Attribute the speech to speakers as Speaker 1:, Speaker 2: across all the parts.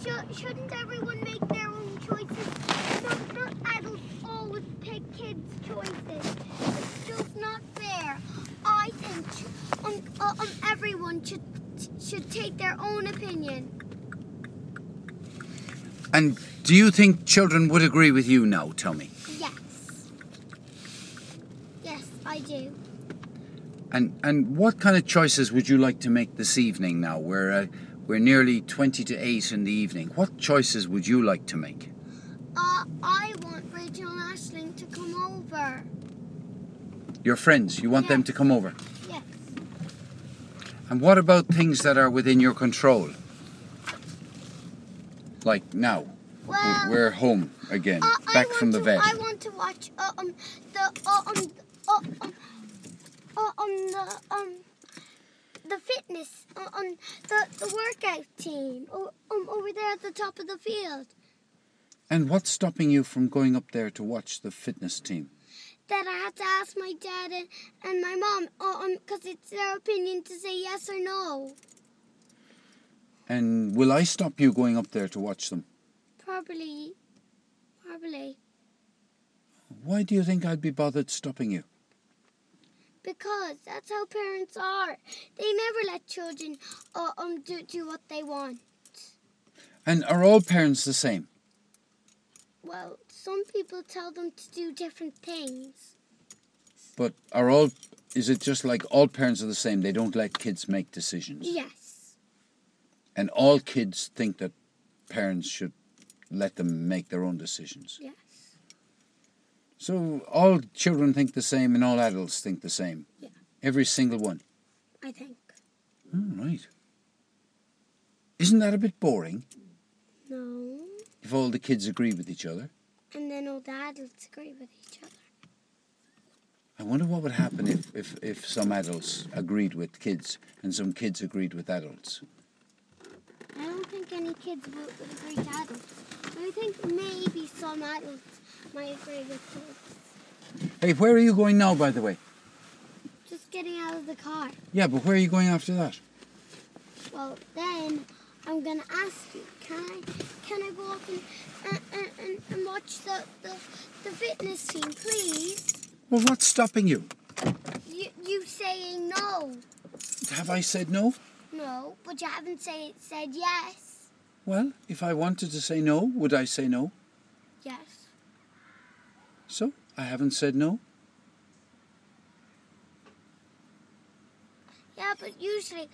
Speaker 1: shouldn't everyone make their own choices? Not adults always pick kids' choices. It's just not fair. I think everyone should take their own opinion.
Speaker 2: And do you think children would agree with you now, Tommy?
Speaker 1: Yes. Yes, I do.
Speaker 2: And what kind of choices would you like to make this evening now? We're nearly 20 to 8 in the evening. What choices would you like to make?
Speaker 1: I want Rachel and Aisling to come over.
Speaker 2: Your friends, you want them to come over?
Speaker 1: Yes.
Speaker 2: And what about things that are within your control? Like now,
Speaker 1: Well,
Speaker 2: we're home again, back from the vet.
Speaker 1: I want to watch the fitness the workout team over there at the top of the field.
Speaker 2: And what's stopping you from going up there to watch the fitness team?
Speaker 1: That I had to ask my dad and my mom because it's their opinion to say yes or no.
Speaker 2: And will I stop you going up there to watch them?
Speaker 1: Probably.
Speaker 2: Why do you think I'd be bothered stopping you?
Speaker 1: Because that's how parents are. They never let children do what they want.
Speaker 2: And are all parents the same?
Speaker 1: Well, some people tell them to do different things.
Speaker 2: But is it just like all parents are the same? They don't let kids make decisions?
Speaker 1: Yes.
Speaker 2: And all kids think that parents should let them make their own decisions?
Speaker 1: Yes.
Speaker 2: So all children think the same and all adults think the same?
Speaker 1: Yeah.
Speaker 2: Every single one?
Speaker 1: I think.
Speaker 2: Oh, right. Isn't that a bit boring?
Speaker 1: No.
Speaker 2: If all the kids agree with each other?
Speaker 1: And then all the adults agree with each other.
Speaker 2: I wonder what would happen if some adults agreed with kids and some kids agreed with adults.
Speaker 1: I don't think any kids would agree with adults. I think maybe some adults might agree with kids.
Speaker 2: Hey, where are you going now, by the way?
Speaker 1: Just getting out of the car.
Speaker 2: Yeah, but where are you going after that?
Speaker 1: Well, then I'm going to ask you, can I go up and watch the fitness team, please?
Speaker 2: Well, what's stopping you?
Speaker 1: You saying no.
Speaker 2: Have I said no?
Speaker 1: No, but you haven't said yes.
Speaker 2: Well, if I wanted to say no, would I say no?
Speaker 1: Yes.
Speaker 2: So, I haven't said no?
Speaker 1: Yeah, but usually,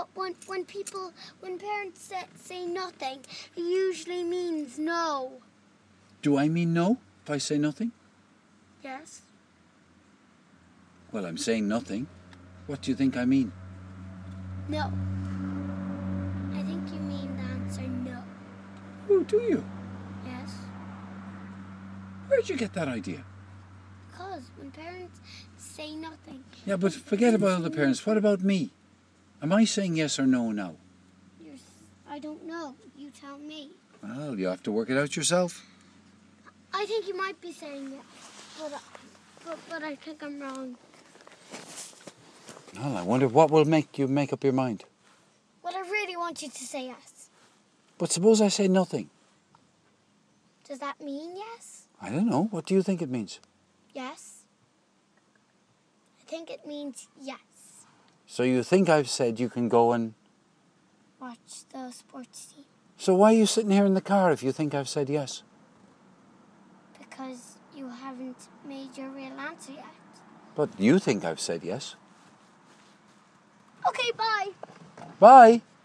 Speaker 1: when parents say nothing, it usually means no.
Speaker 2: Do I mean no if I say nothing?
Speaker 1: Yes.
Speaker 2: Well, I'm saying nothing. What do you think I mean?
Speaker 1: No. I think you mean the answer no.
Speaker 2: Oh, do you?
Speaker 1: Yes.
Speaker 2: Where'd you get that idea?
Speaker 1: Because when parents say nothing...
Speaker 2: Yeah, but forget about other parents. What about me? Am I saying yes or no now?
Speaker 1: I don't know. You tell me.
Speaker 2: Well, you have to work it out yourself.
Speaker 1: I think you might be saying yes, but I think I'm wrong.
Speaker 2: Well, I wonder what will make you make up your mind.
Speaker 1: Well, I really want you to say yes.
Speaker 2: But suppose I say nothing.
Speaker 1: Does that mean yes?
Speaker 2: I don't know. What do you think it means?
Speaker 1: Yes. I think it means yes.
Speaker 2: So you think I've said you can go and...
Speaker 1: Watch the sports team.
Speaker 2: So why are you sitting here in the car if you think I've said yes?
Speaker 1: Because you haven't made your real answer yet.
Speaker 2: But you think I've said yes.
Speaker 1: Okay, bye.
Speaker 2: Bye.